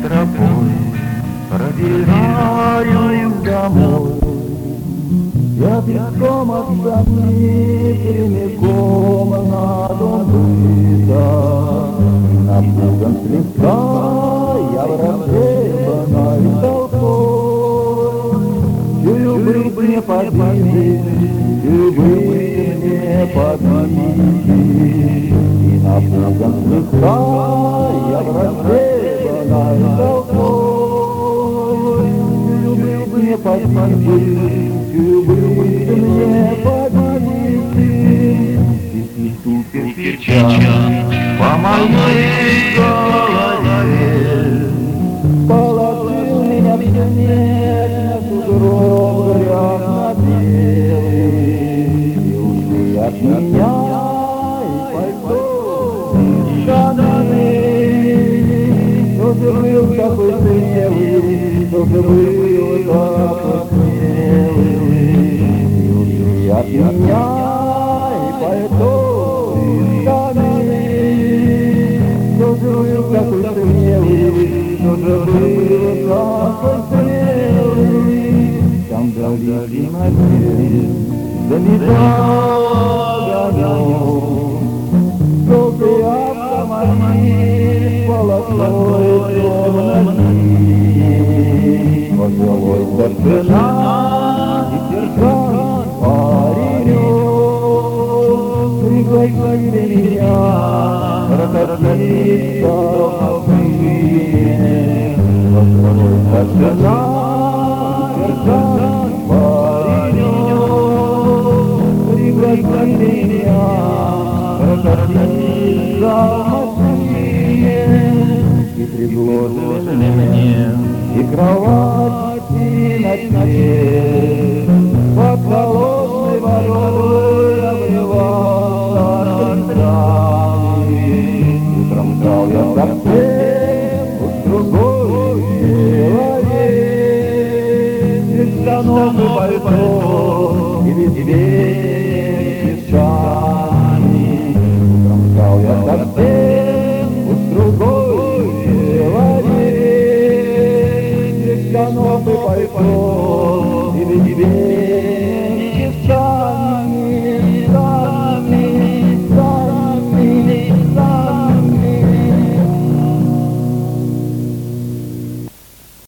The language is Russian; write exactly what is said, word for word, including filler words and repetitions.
тропой пробираюсь домой. Я пешком от сомнений прямиком на дом быта. Напуган слегка, я в растрепанной толпой. Чую, быть мне победить, чую, быть мне победить. И напуган слегка, я в растрепанной толпой. Чую, быть мне победить, чую, быть мне победить. И ступит кирпичом по моей голове, положил меня в снег на сугроб грязно-белый. И ушли от меня и пальто, и штаны. Кто же был такой смелый, кто же был такой смелый. И ушли от меня и пальто, и штаны. Кто же был такой смелый, кто же был такой смелый. Там вдали в темноте заметал огонек желтый автомобиль с полосой темно-синий. Пожилой старшина и сержант паренек пригласили меня прокатиться в машине. Пожилой старшина и сержант паренек пригласили меня прокатиться в машине. И предложили мне и кровать, и ночлег под холодной водой обливаться слезами. Утром стал я совсем уж другой человек, без штанов и пальто.